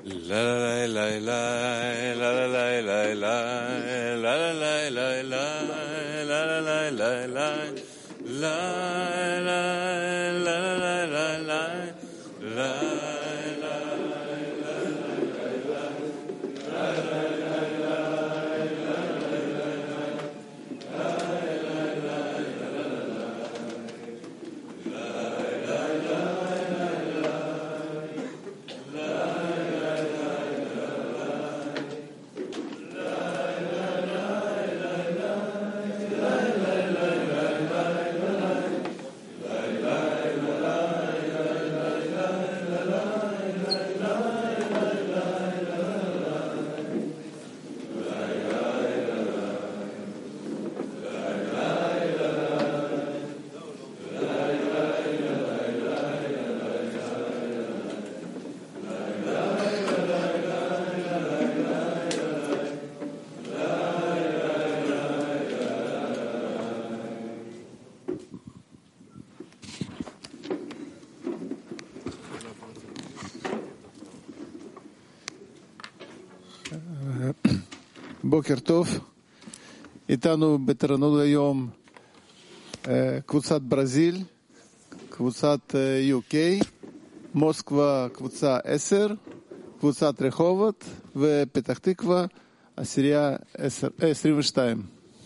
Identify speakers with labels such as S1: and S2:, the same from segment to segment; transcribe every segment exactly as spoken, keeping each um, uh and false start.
S1: בוקר טוב, איתנו בתרנות היום קבוצת ברזיל, קבוצת יו קיי, מוסקבה קבוצה עשר, קבוצת רחובות ופתח תקווה עשירייה עשרים ושתיים.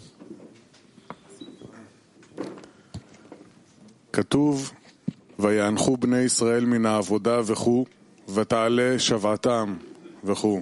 S2: כתוב ויאנחו בני ישראל מן העבודה וכו' ותעלה שבעתם וכו'.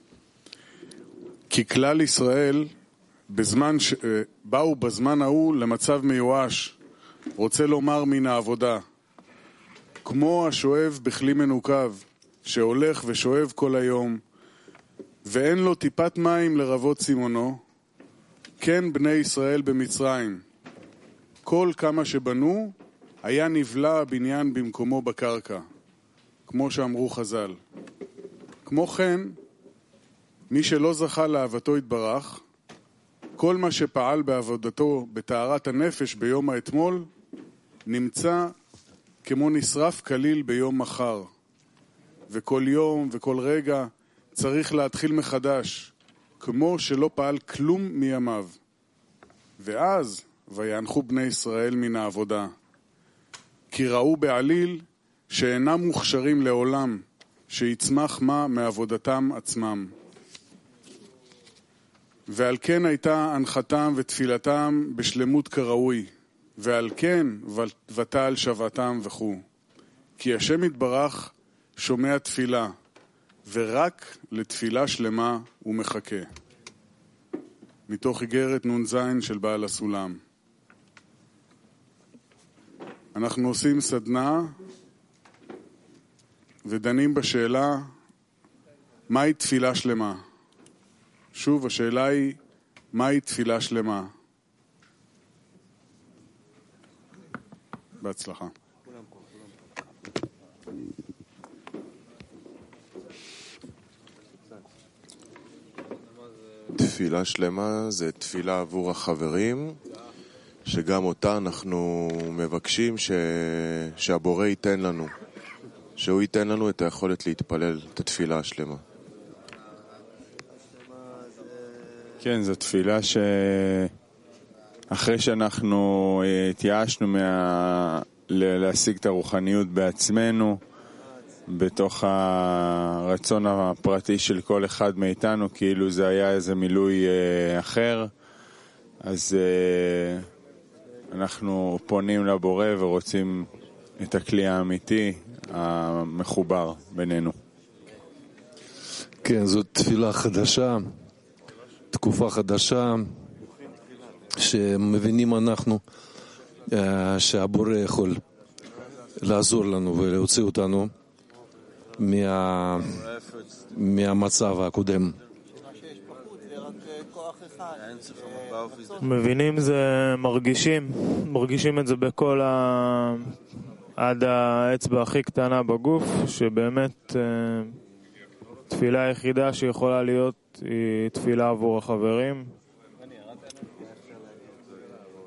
S2: כי כלל ישראל בזמן ש... באו בזמן ההוא למצב מיואש, רוצה לומר מן העבודה, כמו השואב בכלי מנוקב, שהולך ושואב כל היום, ואין לו טיפת מים לרבות סימונו, כן בני ישראל במצרים. כל כמה שבנו, היה נבלע הבניין במקומו בקרקע, כמו שאמרו חז"ל. כמו כן, מי שלא זכה לאהבתו יתברך, כל מה שפעל בעבודתו בטהרת הנפש ביום האתמול, נמצא כמו נשרף כליל ביום מחר. וכל יום וכל רגע צריך להתחיל מחדש, כמו שלא פעל כלום מימיו. ואז ויאנחו בני ישראל מן העבודה. כי ראו בעליל שאינם מוכשרים לעולם, שיצמח מה מעבודתם עצמם. ועל כן הייתה הנחתם ותפילתם בשלמות כראוי, ועל כן ותעל שבעתם וכו'. כי השם יתברך שומע תפילה, ורק לתפילה שלמה הוא מחכה. מתוך איגרת נון זין של בעל הסולם. אנחנו עושים סדנה ודנים בשאלה מהי תפילה שלמה. שוב, השאלה היא מהי תפילה שלמה. בהצלחה.
S3: תפילה שלמה זה תפילה עבור החברים, שגם אותה אנחנו מבקשים ש... שהבורא ייתן לנו, שהוא ייתן לנו את היכולת להתפלל את התפילה השלמה.
S4: כן, זו תפילה שאחרי שאנחנו התייאשנו מה... להשיג את הרוחניות בעצמנו, בתוך הרצון הפרטי של כל אחד מאיתנו, כאילו זה היה איזה מילוי אחר, אז אנחנו פונים לבורא ורוצים את הכלי האמיתי המחובר בינינו.
S5: כן, זאת תפילה חדשה, תקופה חדשה, שמבינים אנחנו שהבורא יכול לעזור לנו ולהוציא אותנו מה... מהמצב הקודם.
S6: מבינים זה מרגישים, מרגישים את זה בכל ה... עד האצבע הכי קטנה בגוף, שבאמת תפילה היחידה שיכולה להיות היא תפילה עבור החברים.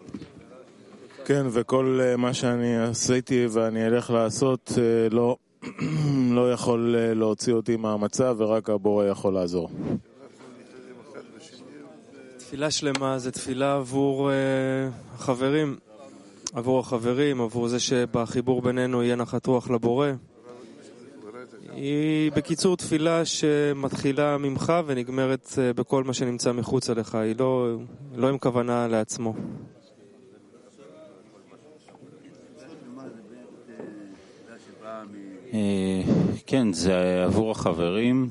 S7: כן, וכל מה שאני עשיתי ואני אלך לעשות לא,
S6: לא יכול להוציא אותי מהמצב ורק הבורא יכול לעזור.
S7: תפילה שלמה זה תפילה עבור uh, החברים, עבור החברים, עבור זה שבחיבור בינינו יהיה נחת רוח לבורא. היא בקיצור תפילה שמתחילה ממך ונגמרת uh, בכל מה שנמצא מחוץ אליך, היא לא, לא עם כוונה לעצמו.
S8: כן, זה עבור החברים,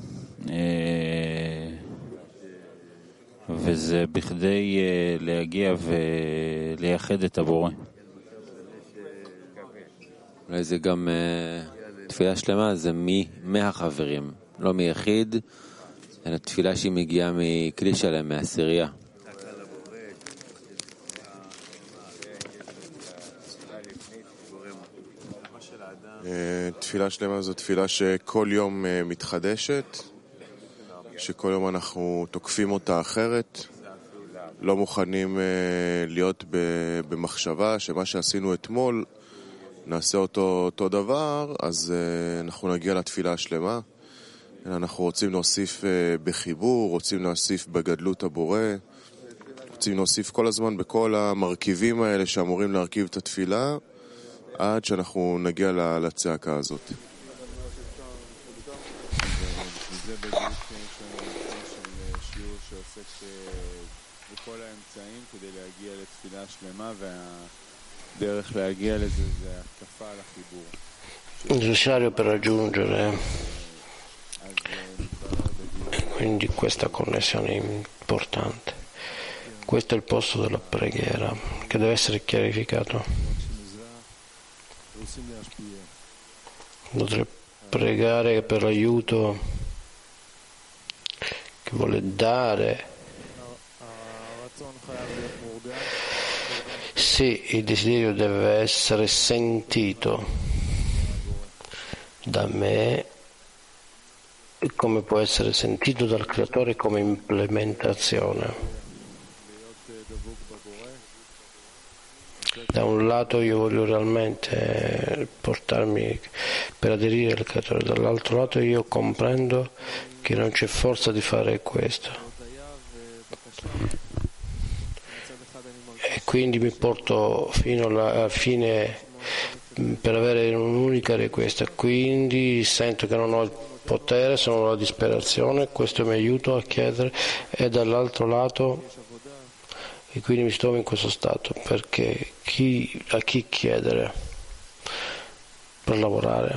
S8: וזה בכדי להגיע ולייחד את הבורא.
S9: אולי זה גם תפילה שלמה, זה מי מהחברים, לא מיחיד, אלא תפילה שהיא מגיעה מכלי שלם, מעשירייה.
S3: תפילה שלמה זו תפילה שכל יום מתחדשת, שכל יום אנחנו תוקפים אותה אחרת, לא מוכנים להיות במחשבה שמה שעשינו אתמול נעשה אותו אותו דבר, אז אנחנו נגיע לתפילה השלמה. אנחנו רוצים להוסיף בחיבור, רוצים להוסיף בגדלות הבורא, רוצים להוסיף כל הזמן בכל המרכיבים האלה שאמורים להרכיב את התפילה, עד שאנחנו נגיע לצעקה הזאת.
S4: וזה בדיוק של שיעור שעוסק בכל האמצעים כדי להגיע לתפילה שלמה, והדרך להגיע לזה זה התקפה על החיבור.
S10: Il necessario per raggiungere quindi questa connessione importante. Questo è il posto della preghiera che deve essere chiarificato. Potrei pregare per l'aiuto che vuole dare. Sì, il desiderio deve essere sentito da me come può essere sentito dal creatore come implementazione. Da un lato io voglio realmente portarmi per aderire al creatore, dall'altro lato io comprendo che non c'è forza di fare questo e quindi mi porto fino alla fine per avere un'unica richiesta, quindi sento che non ho il potere, sono la disperazione, questo mi aiuta a chiedere, e dall'altro lato e quindi mi trovo in questo stato perché chi, a chi chiedere per lavorare?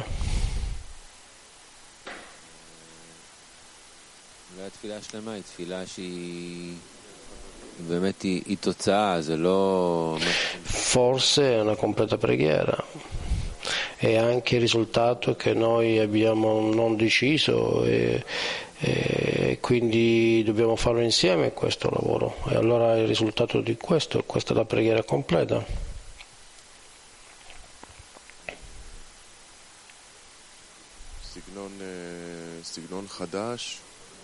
S9: התפילה השלמה היא תפילה שהיא באמת היא תוצאה, זה לא...
S10: Forse è una completa preghiera. È anche il risultato che noi abbiamo non deciso e, e quindi dobbiamo farlo insieme questo lavoro, e allora il risultato di questo, questa è la preghiera completa.
S3: סגנון חדש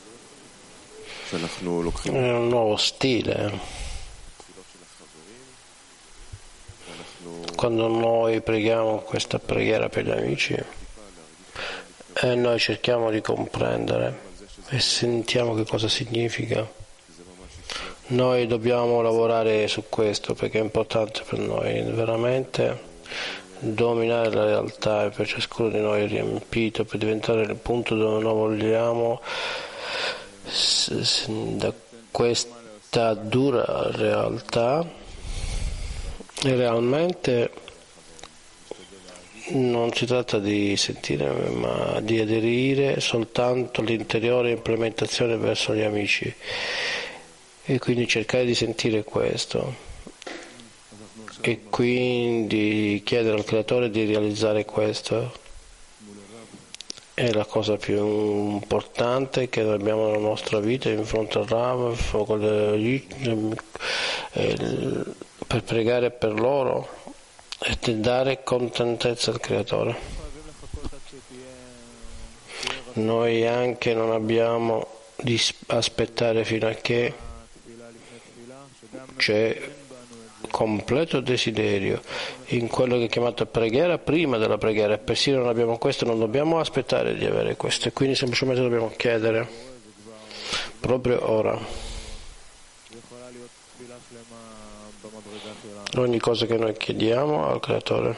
S3: שאנחנו לוקחים
S10: è un nuovo stile. Quando noi preghiamo questa preghiera per gli amici e noi cerchiamo di comprendere e sentiamo che cosa significa, noi dobbiamo lavorare su questo perché è importante per noi veramente dominare la realtà, e per ciascuno di noi è riempito per diventare il punto dove noi vogliamo da questa dura realtà. E realmente non si tratta di sentire, ma di aderire soltanto all'interiore implementazione verso gli amici, e quindi cercare di sentire questo e quindi chiedere al creatore di realizzare questo è la cosa più importante che abbiamo nella nostra vita in fronte al Rav, per pregare per loro e dare contentezza al creatore. Noi anche non abbiamo di aspettare fino a che c'è completo desiderio in quello che è chiamato preghiera prima della preghiera, e persino non abbiamo questo, non dobbiamo aspettare di avere questo, e quindi semplicemente dobbiamo chiedere proprio ora. Ogni cosa che noi chiediamo al Creatore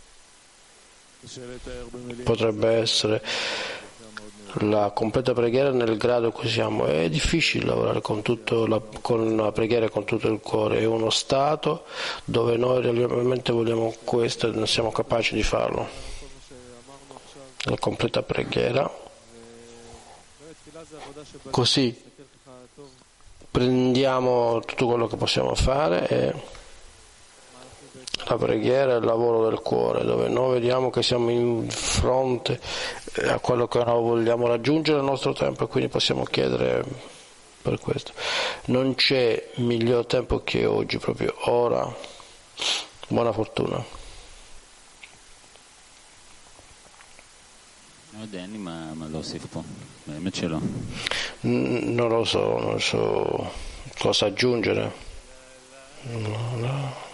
S10: potrebbe essere la completa preghiera nel grado in cui siamo. È difficile lavorare con, tutto la, con la preghiera con tutto il cuore, è uno stato dove noi realmente vogliamo questo e non siamo capaci di farlo. La completa preghiera, così prendiamo tutto quello che possiamo fare, e la preghiera è il lavoro del cuore, dove noi vediamo che siamo in fronte a quello che noi vogliamo raggiungere nel nostro tempo, e quindi possiamo chiedere per questo. Non c'è miglior tempo che oggi, proprio ora. Buona fortuna. Non lo so, non so cosa aggiungere. No, no.